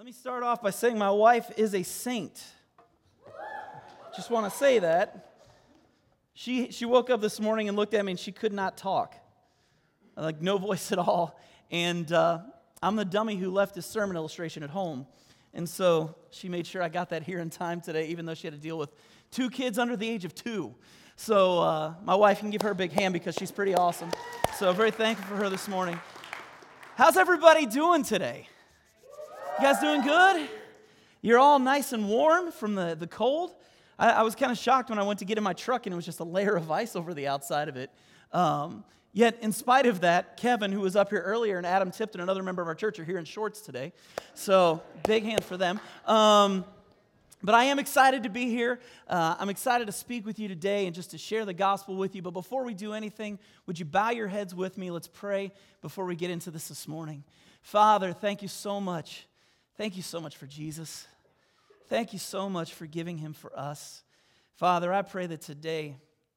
Let me start off by saying my wife is a saint. Just want to say that. She woke up this morning and looked at me and she could not talk. Like no voice at all. And I'm the dummy who left his sermon illustration at home. And so she made sure I got that here in time today, even though she had to deal with 2 kids under the age of 2. So my wife can give her a big hand because she's pretty awesome. So very thankful for her this morning. How's everybody doing today? You guys doing good? You're all nice and warm from the cold? I was kind of shocked when I went to get in my truck and it was just a layer of ice over the outside of it. Yet, in spite of that, Kevin, who was up here earlier, and Adam Tipton, another member of our church, are here in shorts today. So, big hand for them. But I am excited to be here. I'm excited to speak with you today and just to share the gospel with you. But before we do anything, would you bow your heads with me? Let's pray before we get into this morning. Father, thank you so much. Thank you so much for Jesus. Thank you so much for giving him for us. Father, I pray that today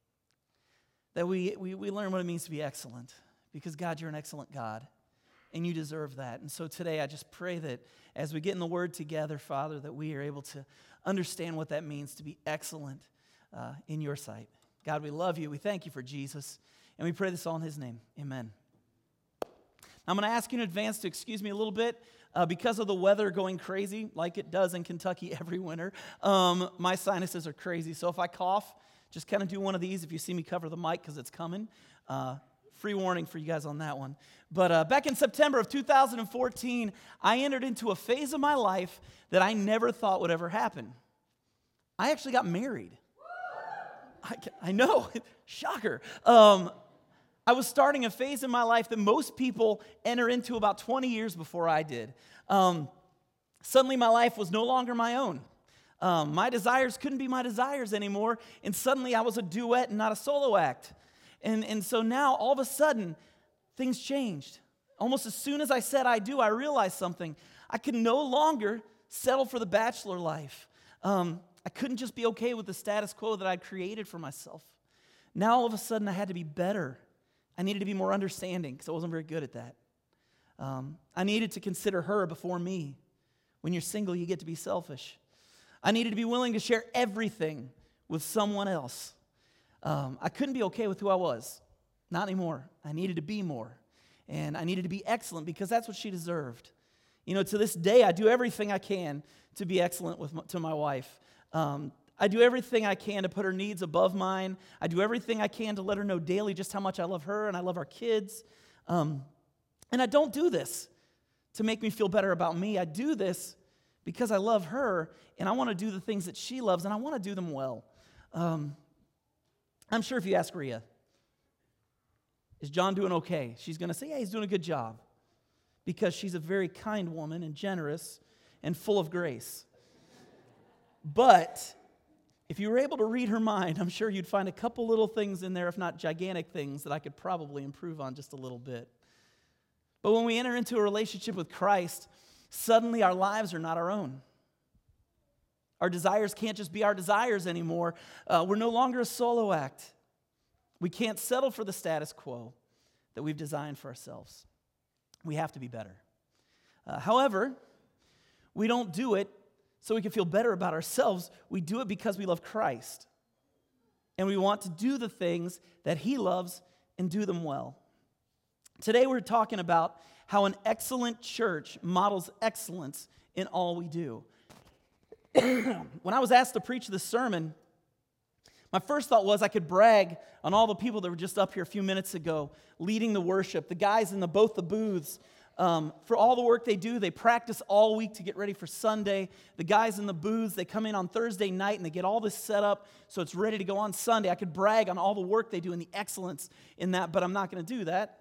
that we learn what it means to be excellent, because God, you're an excellent God, and you deserve that. And so today I just pray that as we get in the Word together, Father, that we are able to understand what that means to be excellent in your sight. God, we love you. We thank you for Jesus, and we pray this all in his name. Amen. I'm going to ask you in advance to excuse me a little bit. Because of the weather going crazy, like it does in Kentucky every winter, my sinuses are crazy. So if I cough, just kind of do one of these if you see me cover the mic because it's coming. Free warning for you guys on that one. But back in September of 2014, I entered into a phase of my life that I never thought would ever happen. I actually got married. I know, shocker. I was starting a phase in my life that most people enter into about 20 years before I did. Suddenly my life was no longer my own. My desires couldn't be my desires anymore, and suddenly I was a duet and not a solo act. And so now, all of a sudden, things changed. Almost as soon as I said I do, I realized something. I could no longer settle for the bachelor life. I couldn't just be okay with the status quo that I'd created for myself. Now, all of a sudden, I had to be better. I needed to be more understanding because I wasn't very good at that. I needed to consider her before me. When you're single, you get to be selfish. I needed to be willing to share everything with someone else. I couldn't be okay with who I was. Not anymore. I needed to be more. And I needed to be excellent because that's what she deserved. You know, to this day, I do everything I can to be excellent to my wife. I do everything I can to put her needs above mine. I do everything I can to let her know daily just how much I love her and I love our kids. And I don't do this to make me feel better about me. I do this because I love her and I want to do the things that she loves and I want to do them well. I'm sure if you ask Rhea, is John doing okay? She's going to say, yeah, he's doing a good job, because she's a very kind woman and generous and full of grace. But if you were able to read her mind, I'm sure you'd find a couple little things in there, if not gigantic things, that I could probably improve on just a little bit. But when we enter into a relationship with Christ, suddenly our lives are not our own. Our desires can't just be our desires anymore. We're no longer a solo act. We can't settle for the status quo that we've designed for ourselves. We have to be better. However, we don't do it so we can feel better about ourselves. We do it because we love Christ. And we want to do the things that he loves and do them well. Today we're talking about how an excellent church models excellence in all we do. When I was asked to preach this sermon, my first thought was I could brag on all the people that were just up here a few minutes ago leading the worship, the guys in both the booths. For all the work they do, they practice all week to get ready for Sunday. The guys in the booths, they come in on Thursday night and they get all this set up so it's ready to go on Sunday. I could brag on all the work they do and the excellence in that, but I'm not going to do that.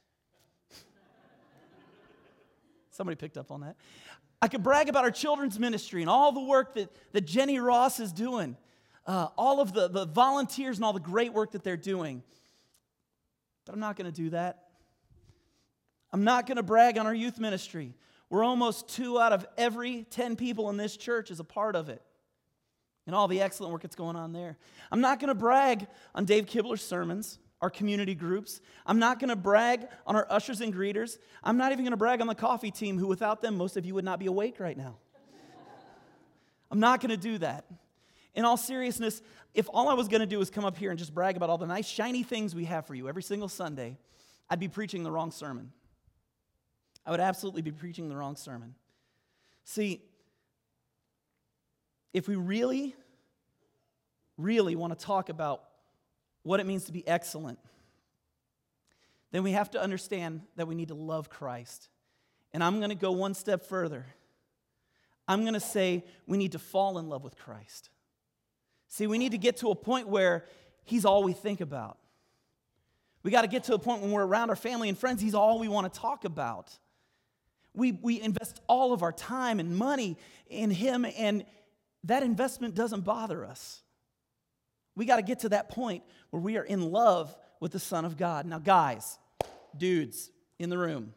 Somebody picked up on that. I could brag about our children's ministry and all the work that Jenny Ross is doing, all of the volunteers and all the great work that they're doing. But I'm not going to do that. I'm not going to brag on our youth ministry. We're almost 2 out of every 10 people in this church is a part of it, and all the excellent work that's going on there. I'm not going to brag on Dave Kibler's sermons. our community groups. I'm not going to brag on our ushers and greeters. I'm not even going to brag on the coffee team, who without them, most of you would not be awake right now. I'm not going to do that. In all seriousness, if all I was going to do was come up here and just brag about all the nice, shiny things we have for you every single Sunday, I'd be preaching the wrong sermon. I would absolutely be preaching the wrong sermon. See, if we really want to talk about what it means to be excellent, then we have to understand that we need to love Christ. And I'm going to go one step further. I'm going to say we need to fall in love with Christ. See, we need to get to a point where He's all we think about. We got to get to a point when we're around our family and friends, He's all we want to talk about. We invest all of our time and money in Him, and that investment doesn't bother us. We got to get to that point where we are in love with the Son of God. Now, guys, dudes in the room,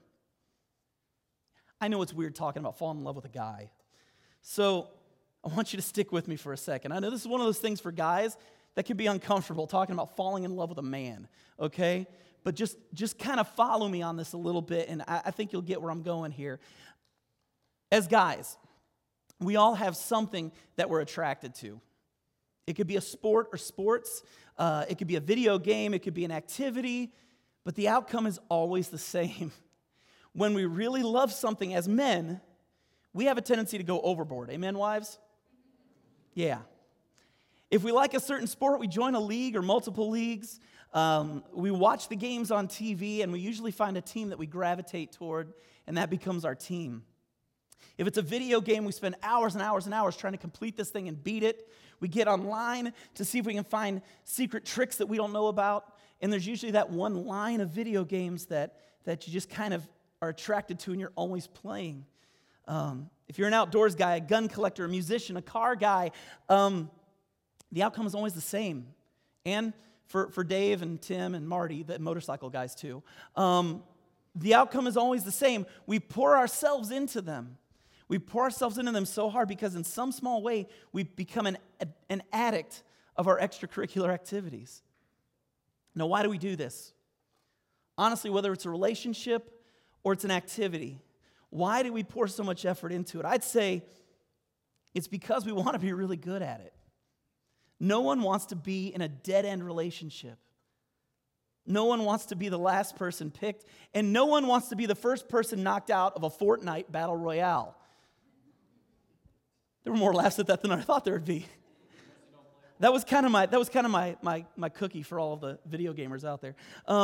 I know it's weird talking about falling in love with a guy. So I want you to stick with me for a second. I know this is one of those things for guys that can be uncomfortable, talking about falling in love with a man, okay? But just kind of follow me on this a little bit, and I think you'll get where I'm going here. As guys, we all have something that we're attracted to. It could be a sport or sports. It could be a video game. It could be an activity. But the outcome is always the same. When we really love something as men, we have a tendency to go overboard. Amen, wives? Yeah. If we like a certain sport, we join a league or multiple leagues. We watch the games on TV, and we usually find a team that we gravitate toward, and that becomes our team. If it's a video game, we spend hours and hours and hours trying to complete this thing and beat it. We get online to see if we can find secret tricks that we don't know about, and there's usually that one line of video games that you just kind of are attracted to and you're always playing. If you're an outdoors guy, a gun collector, a musician, a car guy, the outcome is always the same. And for Dave and Tim and Marty, the motorcycle guys too, the outcome is always the same. We pour ourselves into them. We pour ourselves into them so hard because in some small way, we become an addict of our extracurricular activities. Now, why do we do this? Honestly, whether it's a relationship or it's an activity, why do we pour so much effort into it? I'd say it's because we want to be really good at it. No one wants to be in a dead-end relationship. No one wants to be the last person picked, and no one wants to be the first person knocked out of a Fortnite battle royale. There were more laughs at that than I thought there would be. That was kind of my cookie for all of the video gamers out there.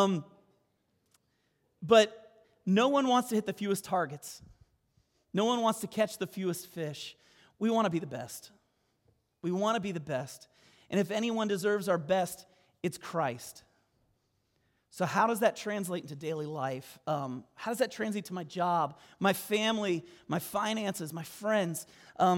But no one wants to hit the fewest targets. No one wants to catch the fewest fish. We want to be the best. We want to be the best. And if anyone deserves our best, it's Christ. So how does that translate into daily life? How does that translate to my job, my family, my finances, my friends?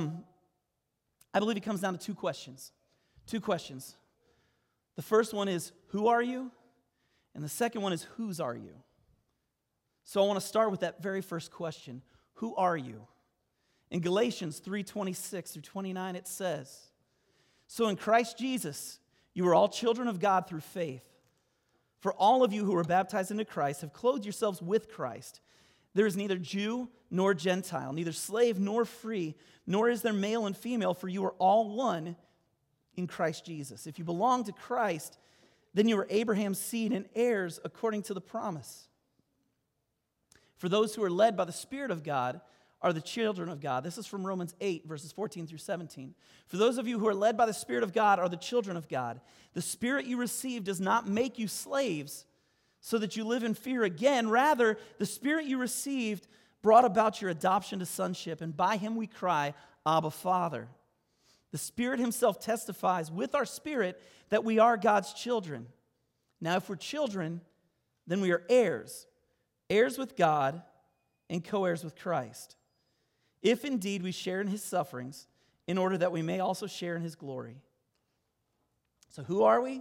I believe it comes down to two questions. Two questions. The first one is, who are you? And the second one is, whose are you? So I want to start with that very first question. Who are you? In Galatians 3:26 through 29, it says, "So in Christ Jesus, you are all children of God through faith. For all of you who were baptized into Christ have clothed yourselves with Christ. There is neither Jew nor Gentile, neither slave nor free, nor is there male and female, for you are all one in Christ Jesus. If you belong to Christ, then you are Abraham's seed and heirs according to the promise. For those who are led by the Spirit of God are the children of God." This is from Romans 8, verses 14 through 17. "For those of you who are led by the Spirit of God are the children of God. The Spirit you received does not make you slaves so that you live in fear again. Rather, the Spirit you received brought about your adoption to sonship, and by Him we cry, 'Abba, Father.' The Spirit Himself testifies with our spirit that we are God's children. Now, if we're children, then we are heirs, heirs with God and co-heirs with Christ. If indeed we share in His sufferings, in order that we may also share in His glory." So who are we?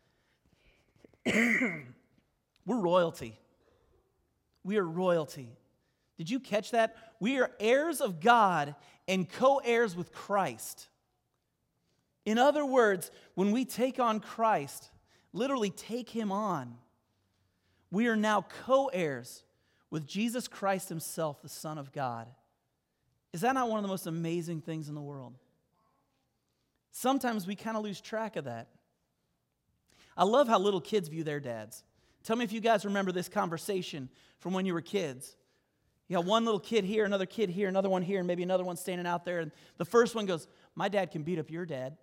We're royalty. We are royalty. Did you catch that? We are heirs of God and co-heirs with Christ. In other words, when we take on Christ, literally take him on, we are now co-heirs with Jesus Christ himself, the Son of God. Is that not one of the most amazing things in the world? Sometimes we kind of lose track of that. I love how little kids view their dads. Tell me if you guys remember this conversation from when you were kids. You got one little kid here, another kid here, another one here, and maybe another one standing out there. And the first one goes, my dad can beat up your dad.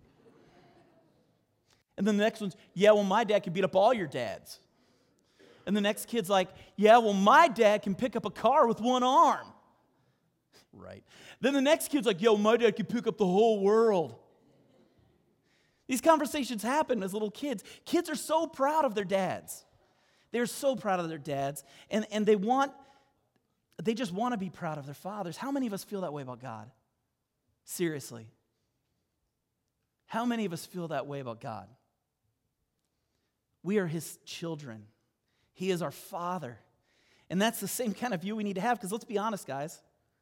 And then the next one's, yeah, well, my dad can beat up all your dads. And the next kid's like, yeah, well, my dad can pick up a car with one arm. Right. Then the next kid's like, yo, my dad can pick up the whole world. These conversations happen as little kids. Kids are so proud of their dads. They're so proud of their dads, and they just want to be proud of their fathers. How many of us feel that way about God? Seriously. How many of us feel that way about God? We are his children. He is our Father. And that's the same kind of view we need to have, because let's be honest, guys.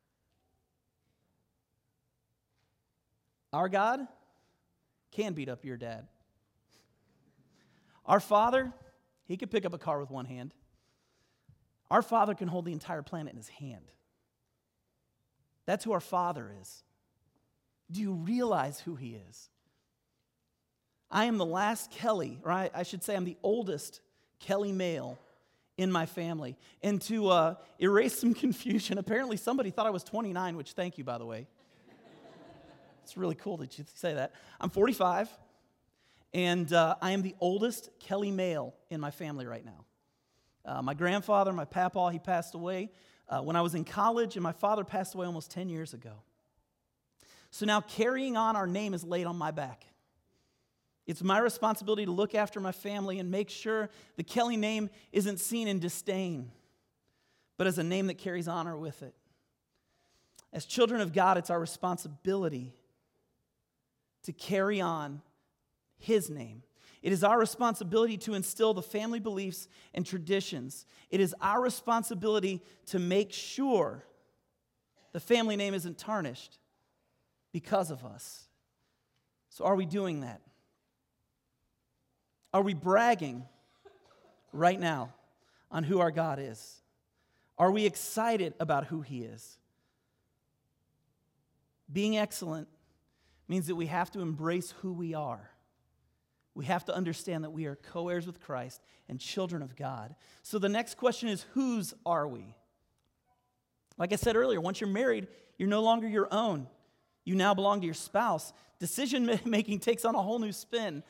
Our God can beat up your dad. Our Father, he could pick up a car with one hand. Our Father can hold the entire planet in his hand. That's who our Father is. Do you realize who he is? I am the last Kelly, or I should say I'm the oldest Kelly male in my family. And to erase some confusion, apparently somebody thought I was 29, which thank you, by the way. It's really cool that you say that. I'm 45, and I am the oldest Kelly male in my family right now. My grandfather, my papaw, he passed away when I was in college, and my father passed away almost 10 years ago. So now carrying on our name is laid on my back. It's my responsibility to look after my family and make sure the Kelly name isn't seen in disdain, but as a name that carries honor with it. As children of God, it's our responsibility to carry on his name. It is our responsibility to instill the family beliefs and traditions. It is our responsibility to make sure the family name isn't tarnished because of us. So are we doing that? Are we bragging right now on who our God is? Are we excited about who he is? Being excellent means that we have to embrace who we are. We have to understand that we are co-heirs with Christ and children of God. So the next question is, whose are we? Like I said earlier, once you're married, you're no longer your own. You now belong to your spouse. Decision-making takes on a whole new spin.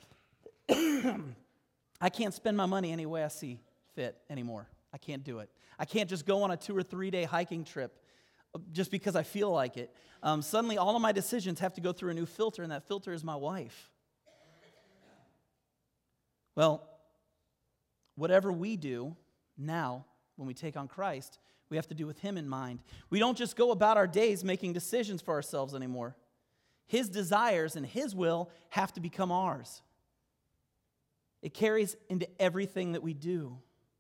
I can't spend my money any way I see fit anymore. I can't do it. I can't just go on a 2 or 3 day hiking trip just because I feel like it. Suddenly, all of my decisions have to go through a new filter, and that filter is my wife. Well, whatever we do now, when we take on Christ, we have to do with him in mind. We don't just go about our days making decisions for ourselves anymore. His desires and his will have to become ours. It carries into everything that we do.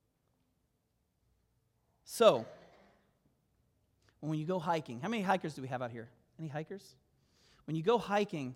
So, when you go hiking, how many hikers do we have out here? Any hikers? When you go hiking,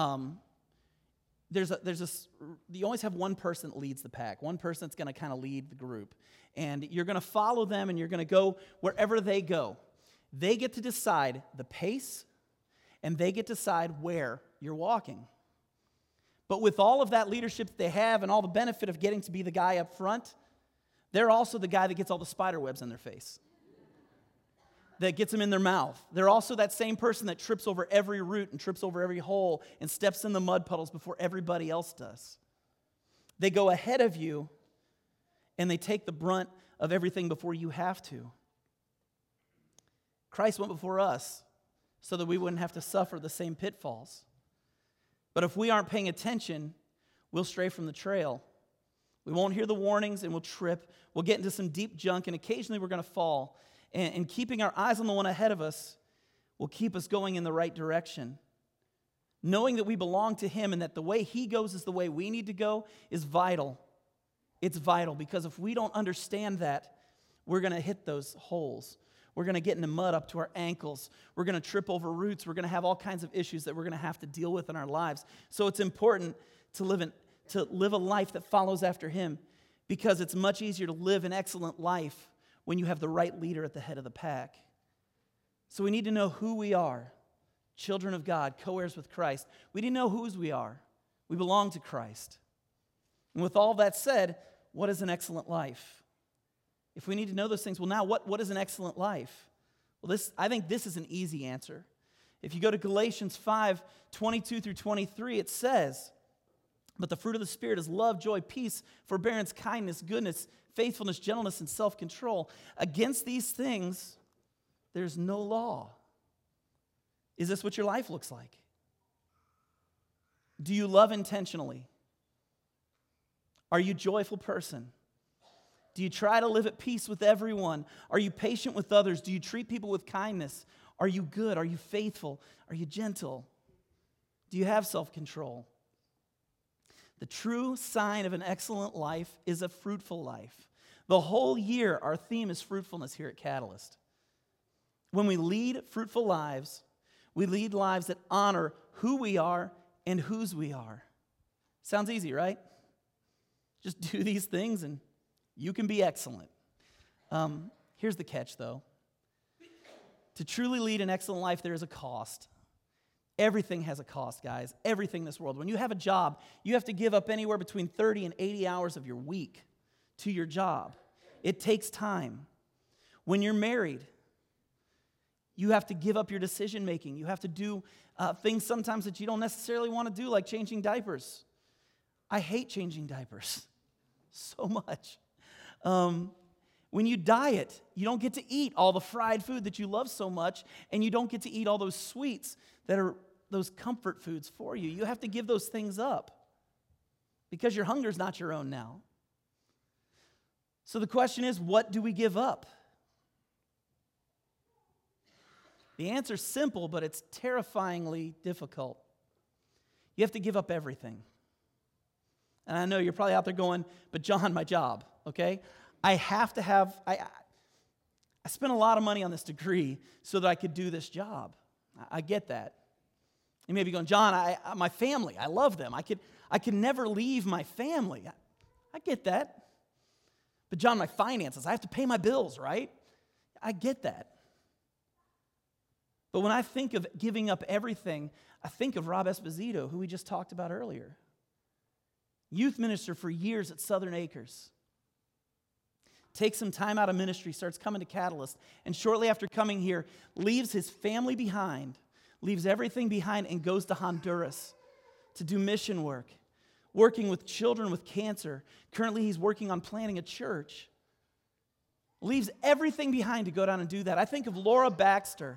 you always have one person that leads the pack, one person that's going to kind of lead the group. And you're going to follow them, and you're going to go wherever they go. They get to decide the pace, and they get to decide where you're walking. But with all of that leadership that they have and all the benefit of getting to be the guy up front, they're also the guy that gets all the spider webs in their face, that gets them in their mouth. They're also that same person that trips over every root and trips over every hole and steps in the mud puddles before everybody else does. They go ahead of you, and they take the brunt of everything before you have to. Christ went before us so that we wouldn't have to suffer the same pitfalls. But if we aren't paying attention, we'll stray from the trail. We won't hear the warnings, and we'll trip. We'll get into some deep junk, and occasionally we're going to fall. And keeping our eyes on the one ahead of us will keep us going in the right direction. Knowing that we belong to him and that the way he goes is the way we need to go is vital. It's vital, because if we don't understand that, we're going to hit those holes. We're going to get into mud up to our ankles. We're going to trip over roots. We're going to have all kinds of issues that we're going to have to deal with in our lives. So it's important to to live a life that follows after him, because it's much easier to live an excellent life when you have the right leader at the head of the pack. So we need to know who we are, children of God, co-heirs with Christ. We need to know whose we are. We belong to Christ. And with all that said, what is an excellent life? If we need to know those things, well, now what is an excellent life? Well, I think this is an easy answer. If you go to Galatians 5:22 through 23, it says, "But the fruit of the Spirit is love, joy, peace, forbearance, kindness, goodness, faithfulness, gentleness, and self-control. Against these things, there's no law." Is this what your life looks like? Do you love intentionally? Are you a joyful person? Do you try to live at peace with everyone? Are you patient with others? Do you treat people with kindness? Are you good? Are you faithful? Are you gentle? Do you have self-control? The true sign of an excellent life is a fruitful life. The whole year, our theme is fruitfulness here at Catalyst. When we lead fruitful lives, we lead lives that honor who we are and whose we are. Sounds easy, right? Just do these things and you can be excellent. Here's the catch, though. To truly lead an excellent life, there is a cost. Everything has a cost, guys. Everything in this world. When you have a job, you have to give up anywhere between 30 and 80 hours of your week to your job. It takes time. When you're married, you have to give up your decision making. You have to do things sometimes that you don't necessarily want to do, like changing diapers. I hate changing diapers so much. When you diet, you don't get to eat all the fried food that you love so much, and you don't get to eat all those sweets that are those comfort foods for you. You have to give those things up because your hunger is not your own now. So the question is, what do we give up? The answer's simple, but it's terrifyingly difficult. You have to give up everything. And I know you're probably out there going, but John, my job, okay? I spent a lot of money on this degree so that I could do this job. I get that. You may be going, John, my family, I love them. I could never leave my family. I get that. But John, my finances, I have to pay my bills, right? I get that. But when I think of giving up everything, I think of Rob Esposito, who we just talked about earlier. Youth minister for years at Southern Acres. Takes some time out of ministry, starts coming to Catalyst, and shortly after coming here, leaves his family behind, leaves everything behind, and goes to Honduras to do mission work, working with children with cancer. Currently, he's working on planting a church. Leaves everything behind to go down and do that. I think of Laura Baxter,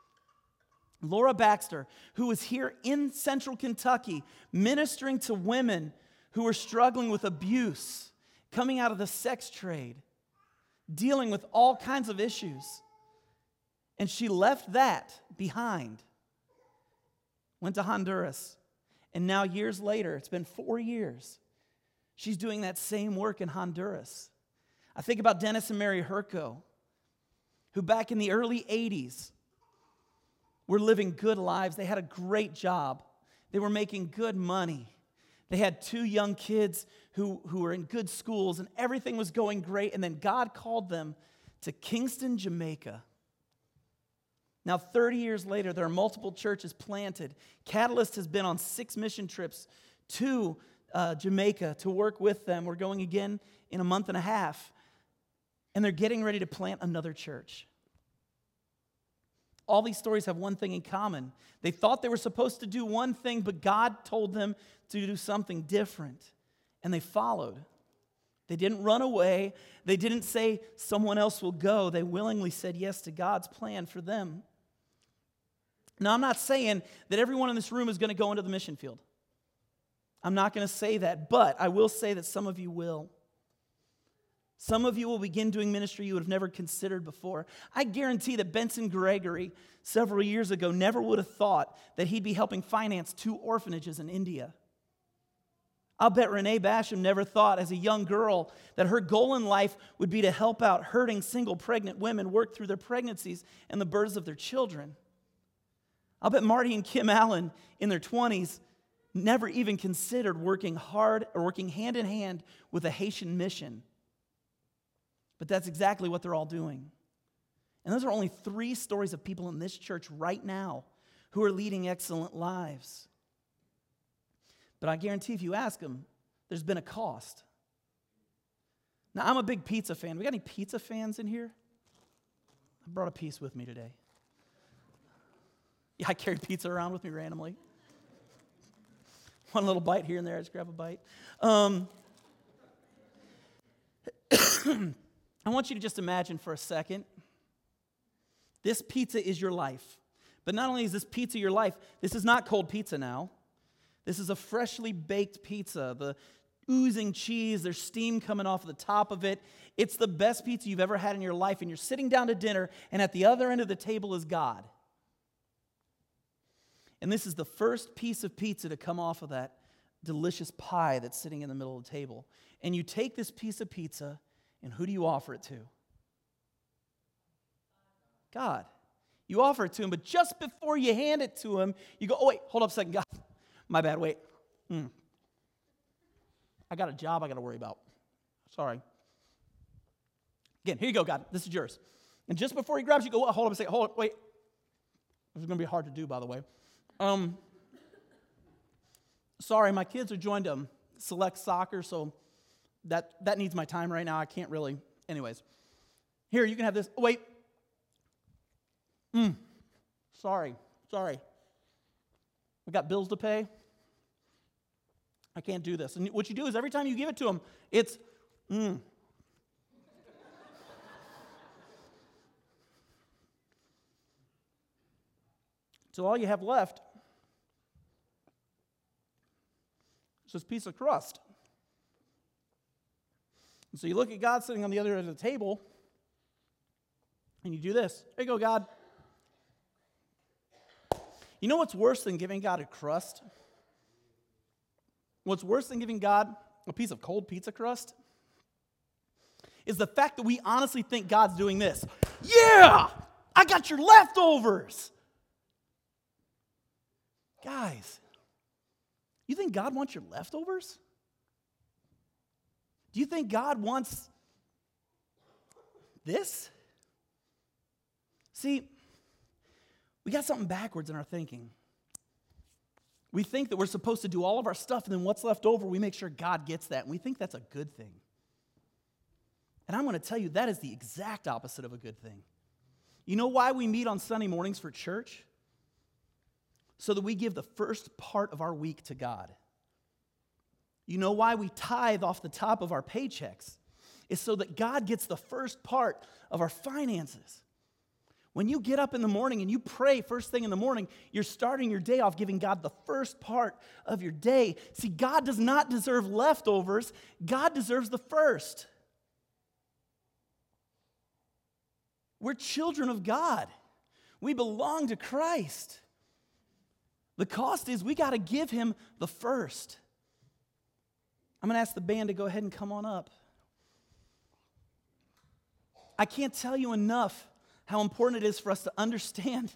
who was here in central Kentucky, ministering to women who were struggling with abuse, coming out of the sex trade, dealing with all kinds of issues. And she left that behind, went to Honduras, and now years later, it's been 4 years, she's doing that same work in Honduras. I think about Dennis and Mary Herco, who back in the early 80s were living good lives. They had a great job. They were making good money. They had 2 young kids who were in good schools, and everything was going great. And then God called them to Kingston, Jamaica. Now, 30 years later, there are multiple churches planted. Catalyst has been on 6 mission trips to Jamaica to work with them. We're going again in a month and a half. And they're getting ready to plant another church. All these stories have one thing in common. They thought they were supposed to do one thing, but God told them to do something different. And they followed. They didn't run away. They didn't say someone else will go. They willingly said yes to God's plan for them. Now, I'm not saying that everyone in this room is going to go into the mission field. I'm not going to say that, but I will say that some of you will. Some of you will begin doing ministry you would have never considered before. I guarantee that Benson Gregory, several years ago, never would have thought that he'd be helping finance 2 orphanages in India. I'll bet Renee Basham never thought as a young girl that her goal in life would be to help out hurting single pregnant women work through their pregnancies and the births of their children. I'll bet Marty and Kim Allen in their 20s never even considered working hard or working hand in hand with a Haitian mission. But that's exactly what they're all doing. And those are only 3 stories of people in this church right now who are leading excellent lives. But I guarantee if you ask them, there's been a cost. Now, I'm a big pizza fan. We got any pizza fans in here? I brought a piece with me today. Yeah, I carry pizza around with me randomly. One little bite here and there, I just grab a bite. I want you to just imagine for a second, this pizza is your life. But not only is this pizza your life, this is not cold pizza now. This is a freshly baked pizza. The oozing cheese, there's steam coming off the top of it. It's the best pizza you've ever had in your life, and you're sitting down to dinner, and at the other end of the table is God. And this is the first piece of pizza to come off of that delicious pie that's sitting in the middle of the table. And you take this piece of pizza, and who do you offer it to? God. You offer it to him, but just before you hand it to him, you go, oh, wait, hold up a second, God. My bad, wait. I got a job I got to worry about. Sorry. Again, here you go, God. This is yours. And just before he grabs you, go, hold up a second. Hold up, wait. This is going to be hard to do, by the way. Sorry, my kids are joined select soccer, so that needs my time right now. I can't really. Anyways. Here, you can have this. Oh, wait. Sorry. We got bills to pay. I can't do this. And what you do is every time you give it to them, it's, So all you have left is this piece of crust. And so you look at God sitting on the other end of the table, and you do this. There you go, God. You know what's worse than giving God a crust? What's worse than giving God a piece of cold pizza crust is the fact that we honestly think God's doing this. Yeah, I got your leftovers. Guys, you think God wants your leftovers? Do you think God wants this? See, we got something backwards in our thinking. We think that we're supposed to do all of our stuff, and then what's left over, we make sure God gets that, and we think that's a good thing. And I'm going to tell you, that is the exact opposite of a good thing. You know why we meet on Sunday mornings for church? So that we give the first part of our week to God. You know why we tithe off the top of our paychecks? It's so that God gets the first part of our finances. When you get up in the morning and you pray first thing in the morning, you're starting your day off giving God the first part of your day. See, God does not deserve leftovers. God deserves the first. We're children of God. We belong to Christ. The cost is we got to give him the first. I'm going to ask the band to go ahead and come on up. I can't tell you enough how important it is for us to understand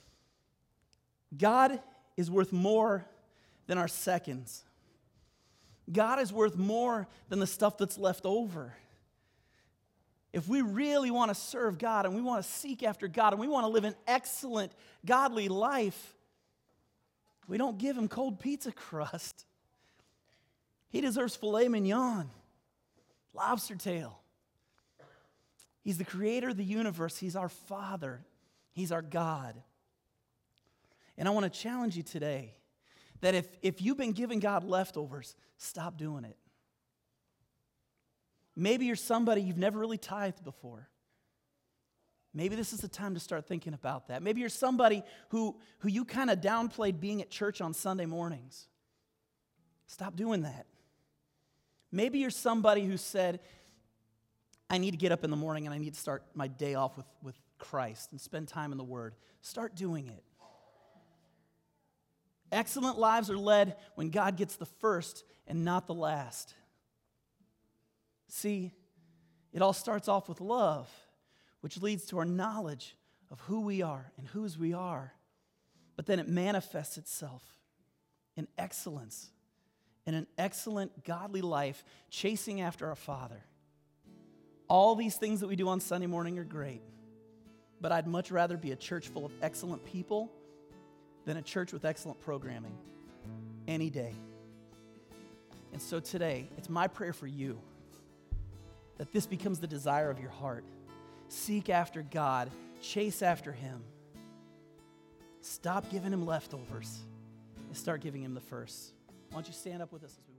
God is worth more than our seconds. God is worth more than the stuff that's left over. If we really want to serve God and we want to seek after God and we want to live an excellent, godly life, we don't give him cold pizza crust. He deserves filet mignon, lobster tail. He's the creator of the universe. He's our Father. He's our God. And I want to challenge you today that if you've been giving God leftovers, stop doing it. Maybe you're somebody you've never really tithed before. Maybe this is the time to start thinking about that. Maybe you're somebody who you kind of downplayed being at church on Sunday mornings. Stop doing that. Maybe you're somebody who said, I need to get up in the morning and I need to start my day off with Christ and spend time in the Word. Start doing it. Excellent lives are led when God gets the first and not the last. See, it all starts off with love, which leads to our knowledge of who we are and whose we are. But then it manifests itself in excellence, in an excellent, godly life, chasing after our Father. All these things that we do on Sunday morning are great, but I'd much rather be a church full of excellent people than a church with excellent programming any day. And so today, it's my prayer for you that this becomes the desire of your heart. Seek after God, chase after Him. Stop giving Him leftovers and start giving Him the first. Why don't you stand up with us as we